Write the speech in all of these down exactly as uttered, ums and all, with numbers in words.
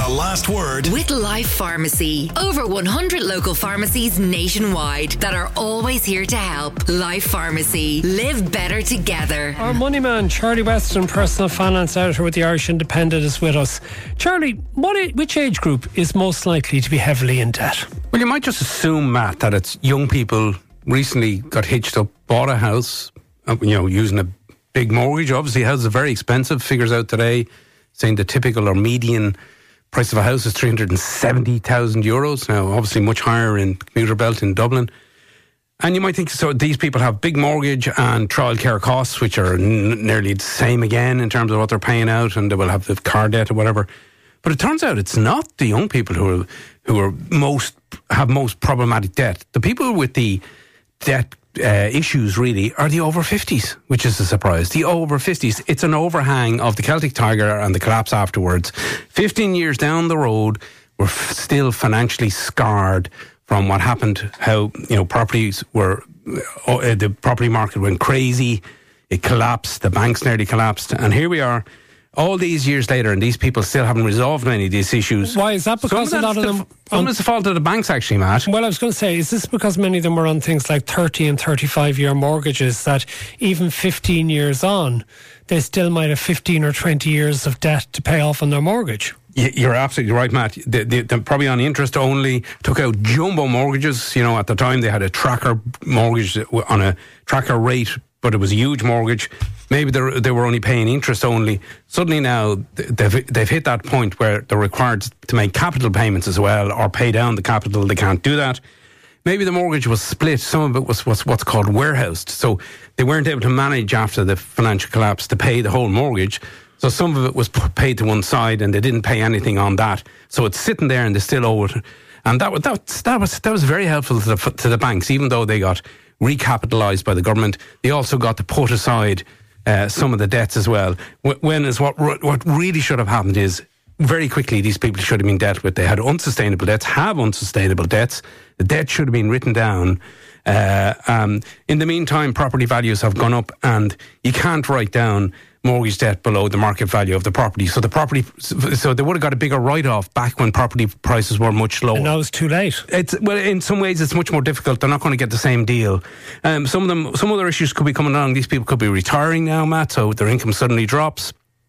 The Last Word with Life Pharmacy. Over one hundred local pharmacies nationwide that are always here to help. Life Pharmacy. Live better together. Our money man, Charlie Weston, personal finance editor with the Irish Independent, is with us. Charlie, what, which age group is most likely to be heavily in debt? Well, you might just assume, Matt, that it's young people recently got hitched up, bought a house, you know, using a big mortgage. Obviously, houses are very expensive. Figures out today saying the typical or median price of a house is three hundred seventy thousand euros. Now, obviously much higher in Commuter Belt in Dublin. And you might think, so these people have big mortgage and trial care costs, which are n- nearly the same again in terms of what they're paying out, and they will have the car debt or whatever. But it turns out it's not the young people who are, who are most, have most problematic debt. The people with the debt Uh, issues really are the over fifties, which is a surprise. The over fifties, it's an overhang of the Celtic Tiger and the collapse afterwards. fifteen years down the road, we're f- still financially scarred from what happened, how, you know, properties were, uh, the property market went crazy, it collapsed, the banks nearly collapsed, and here we are all these years later, and these people still haven't resolved many of these issues. Why is that? Because a lot of them... Some is the fault of the banks, actually, Matt. Well, I was going to say, is this because many of them were on things like thirty and thirty-five year mortgages, that even fifteen years on, they still might have fifteen or twenty years of debt to pay off on their mortgage? You're absolutely right, Matt. They, they, they're probably on interest only, took out jumbo mortgages. You know, at the time they had a tracker mortgage on a tracker rate, but it was a huge mortgage. Maybe they were only paying interest only. Suddenly now they've, they've hit that point where they're required to make capital payments as well, or pay down the capital. They can't do that. Maybe the mortgage was split. Some of it was, was what's called warehoused. So they weren't able to manage after the financial collapse to pay the whole mortgage. So some of it was paid to one side and they didn't pay anything on that. So it's sitting there and they still owe it. And that, that, that, was, that was very helpful to the, to the banks, even though they got recapitalised by the government. They also got to put aside Uh, some of the debts as well. When is what what really should have happened is very quickly these people should have been dealt with. They had unsustainable debts, have unsustainable debts. The debt should have been written down. Uh, um, in the meantime, property values have gone up, and you can't write down mortgage debt below the market value of the property. So the property, so they would have got a bigger write-off back when property prices were much lower. And now it's too late. It's well, in some ways, it's much more difficult. They're not going to get the same deal. Um, some of them, some other issues could be coming along. These people could be retiring now, Matt, so their income suddenly drops.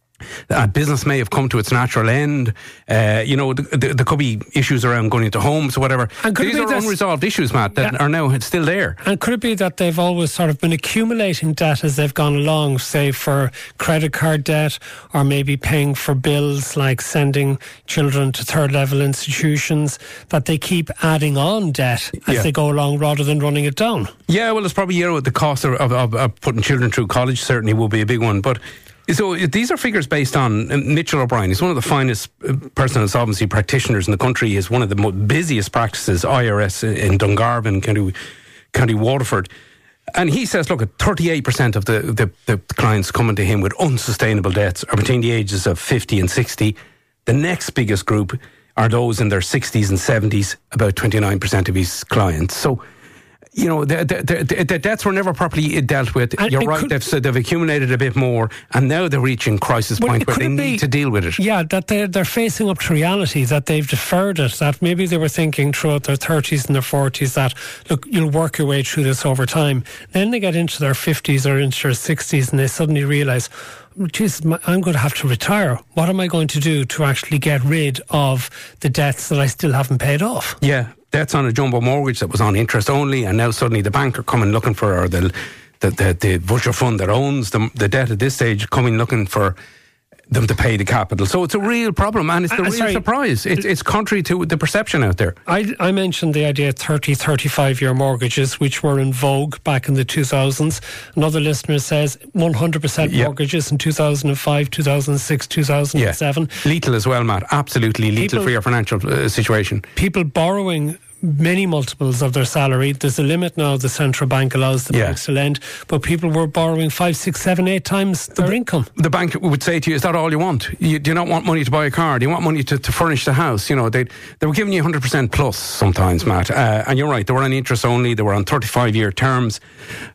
Uh, business may have come to its natural end. Uh, you know, th- th- there could be issues around going into homes or whatever. And These are unresolved issues, Matt, that yeah. are now still there. And could it be that they've always sort of been accumulating debt as they've gone along, say for credit card debt, or maybe paying for bills like sending children to third level institutions, that they keep adding on debt as yeah. they go along rather than running it down? Yeah, well, it's probably, you know, the cost of, of, of putting children through college certainly will be a big one, but so these are figures based on uh, Mitchell O'Brien. He's one of the finest uh, personal insolvency practitioners in the country. He's one of the most busiest practices, I R S, in Dungarvan, County, County Waterford. And he says, look, at thirty-eight percent of the, the, the clients coming to him with unsustainable debts are between the ages of fifty and sixty. The next biggest group are those in their sixties and seventies, about twenty-nine percent of his clients. So, you know, the, the, the, the debts were never properly dealt with. And, You're and right, could, they've, so they've accumulated a bit more, and now they're reaching crisis point where they need be, to deal with it. Yeah, that they're, they're facing up to reality, that they've deferred it, that maybe they were thinking throughout their thirties and their forties that, look, you'll work your way through this over time. Then they get into their fifties or into their sixties and they suddenly realise, geez, I'm going to have to retire. What am I going to do to actually get rid of the debts that I still haven't paid off? Yeah. Debts on a jumbo mortgage that was on interest only, and now suddenly the bank are coming looking for, or the the the, the Vulture Fund that owns the, the debt at this stage coming looking for them to pay the capital. So it's a real problem, and it's the uh, real sorry. surprise. It's, it's contrary to the perception out there. I, I mentioned the idea of thirty, thirty-five year mortgages, which were in vogue back in the two thousands. Another listener says one hundred percent yeah. mortgages in two thousand five, two thousand six, two thousand seven. Yeah. Lethal as well, Matt. Absolutely lethal people, for your financial uh, situation. People borrowing many multiples of their salary. There's a limit now the central bank allows the yeah. banks to lend, but people were borrowing five, six, seven, eight times their the, income. The bank would say to you, is that all you want? You do not want money to buy a car? Do you want money to, to furnish the house? You know, they they were giving you one hundred percent plus sometimes, Matt. Uh, and you're right, they were on interest only. They were on thirty-five year terms.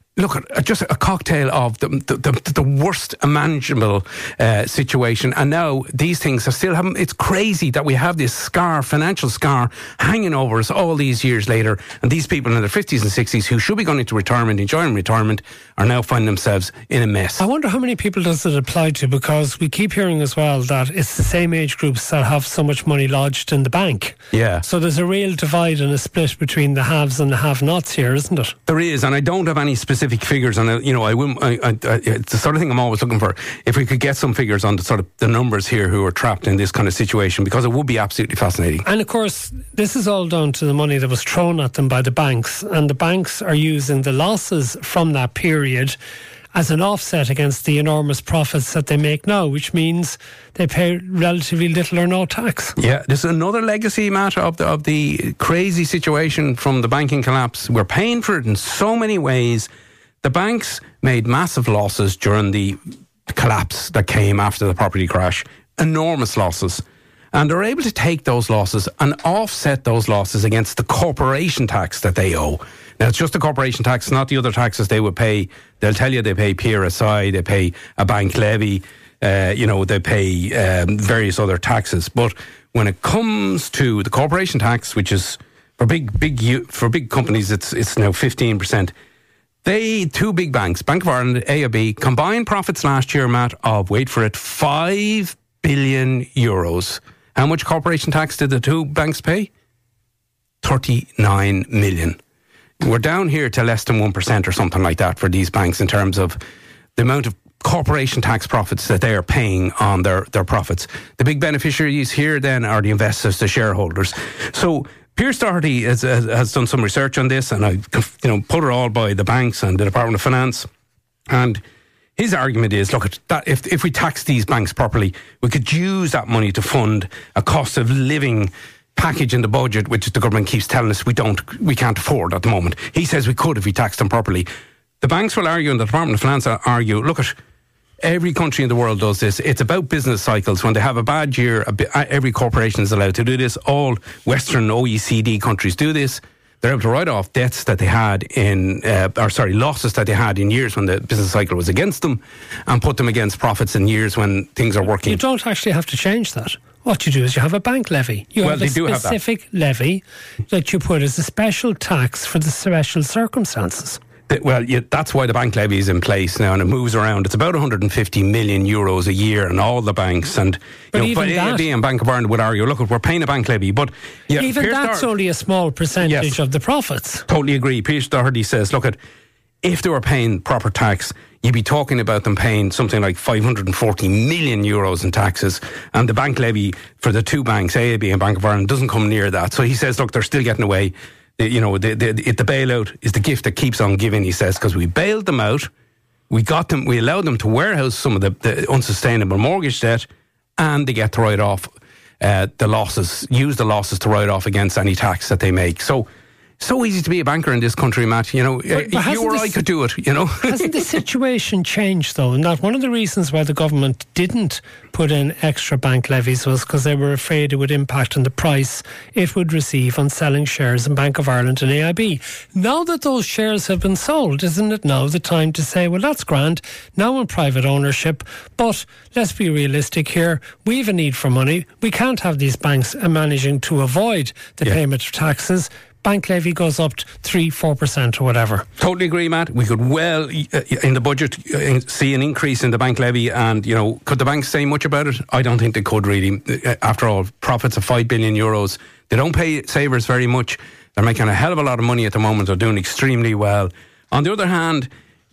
look at just a cocktail of the the, the, the worst imaginable uh, situation, and now these things are still having. It's crazy that we have this scar, financial scar, hanging over us all these years later, and these people in their fifties and sixties who should be going into retirement, enjoying retirement, are now finding themselves in a mess. I wonder how many people does it apply to, because we keep hearing as well that it's the same age groups that have so much money lodged in the bank. Yeah. So there's a real divide and a split between the haves and the have-nots here, isn't it? There is, and I don't have any specific figures, and you know, I will. I, I, I, it's the sort of thing I'm always looking for. If we could get some figures on the sort of the numbers here who are trapped in this kind of situation, because it would be absolutely fascinating. And of course, this is all down to the money that was thrown at them by the banks, and the banks are using the losses from that period as an offset against the enormous profits that they make now, which means they pay relatively little or no tax. Yeah, this is another legacy, Matt, of the, of the crazy situation from the banking collapse. We're paying for it in so many ways. The banks made massive losses during the collapse that came after the property crash, enormous losses. And they're able to take those losses and offset those losses against the corporation tax that they owe. Now, it's just the corporation tax, not the other taxes they would pay. They'll tell you they pay P R S I, they pay a bank levy, uh, you know, they pay um, various other taxes. But when it comes to the corporation tax, which is for big, big, for big companies, it's it's now fifteen percent. They, two big banks, Bank of Ireland, A I B, combined profits last year, Matt, of, wait for it, five billion euros. How much corporation tax did the two banks pay? thirty-nine million. We're down here to less than one percent or something like that for these banks in terms of the amount of corporation tax profits that they are paying on their, their profits. The big beneficiaries here then are the investors, the shareholders. So Pearse Doherty has, has, has done some research on this, and I, you know, put it all by the banks and the Department of Finance. And his argument is, look, that if if we tax these banks properly, we could use that money to fund a cost of living package in the budget, which the government keeps telling us we don't, we can't afford at the moment. He says we could if we taxed them properly. The banks will argue, and the Department of Finance argue, look at. Every country in the world does this. It's about business cycles. When they have a bad year, a bit, every corporation is allowed to do this. All Western O E C D countries do this. They're able to write off debts that they had in, uh, or sorry, losses that they had in years when the business cycle was against them, and put them against profits in years when things are working. You don't actually have to change that. What you do is you have a bank levy. You well, have they a do specific have that. levy that you put as a special tax for the special circumstances. Well, yeah, that's why the bank levy is in place now, and it moves around. It's about one hundred fifty million euros a year in all the banks, and but you know, even that, A I B and Bank of Ireland would argue, look, we're paying a bank levy, but yeah, even Pearse that's Doherty, only a small percentage yes, of the profits. Totally agree. Pearse Doherty says, look, at if they were paying proper tax, you'd be talking about them paying something like five hundred forty million euros in taxes, and the bank levy for the two banks, A I B and Bank of Ireland, doesn't come near that. So he says, look, they're still getting away. You know, the, the, the bailout is the gift that keeps on giving, he says, because we bailed them out, we got them, we allowed them to warehouse some of the, the unsustainable mortgage debt, and they get to write off uh, the losses, use the losses to write off against any tax that they make. So, so easy to be a banker in this country, Matt. You know, but, but you or I could do it, you know. Hasn't the situation changed, though? And that one of the reasons why the government didn't put in extra bank levies was because they were afraid it would impact on the price it would receive on selling shares in Bank of Ireland and A I B. Now that those shares have been sold, isn't it now the time to say, well, that's grand, now in private ownership, but let's be realistic here. We have a need for money. We can't have these banks managing to avoid the yeah. payment of taxes. Bank levy goes up to three, four percent or whatever. Totally agree, Matt. We could well, uh, in the budget, uh, see an increase in the bank levy, and, you know, could the banks say much about it? I don't think they could, really. Uh, after all, profits of five billion euros. They don't pay savers very much. They're making a hell of a lot of money at the moment. They're doing extremely well. On the other hand,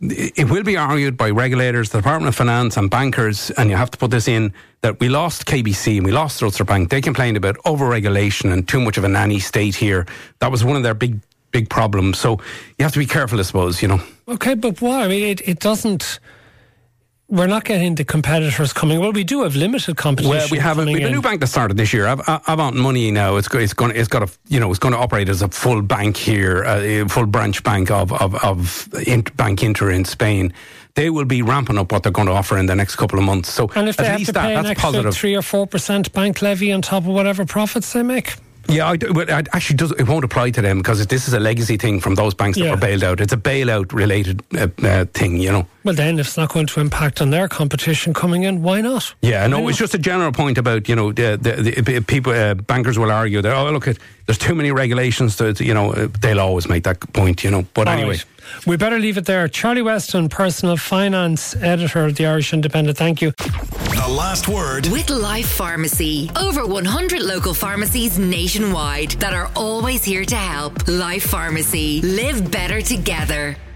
it will be argued by regulators, the Department of Finance and bankers, and you have to put this in, that we lost K B C and we lost Ulster Bank. They complained about over-regulation and too much of a nanny state here. That was one of their big, big problems. So you have to be careful, I suppose, you know. Okay, but why? I mean, it, it doesn't... We're not getting the competitors coming. Well, we do have limited competition. Well, we have a, we have a new bank that started this year. Avant Money now. It's it's going it's got a you know it's going to operate as a full bank here, a full branch bank of of of Bank Inter in Spain. They will be ramping up what they're going to offer in the next couple of months. So and if they at have least to pay that, an that's extra positive. three or four percent bank levy on top of whatever profits they make. Yeah, I, but it actually does. It won't apply to them because this is a legacy thing from those banks that Yeah. were bailed out. It's a bailout related uh, uh, thing, you know. Well, then, if it's not going to impact on their competition coming in, why not? Yeah, no, Why it's not? just a general point about, you know, the, the, the people, uh, bankers will argue that, oh, look, it, there's too many regulations, to, you know, uh, they'll always make that point, you know. But All anyway. right. We better leave it there. Charlie Weston, personal finance editor of the Irish Independent. Thank you. The last word With Life Pharmacy. Over one hundred local pharmacies nationwide that are always here to help. Life Pharmacy. Live better together.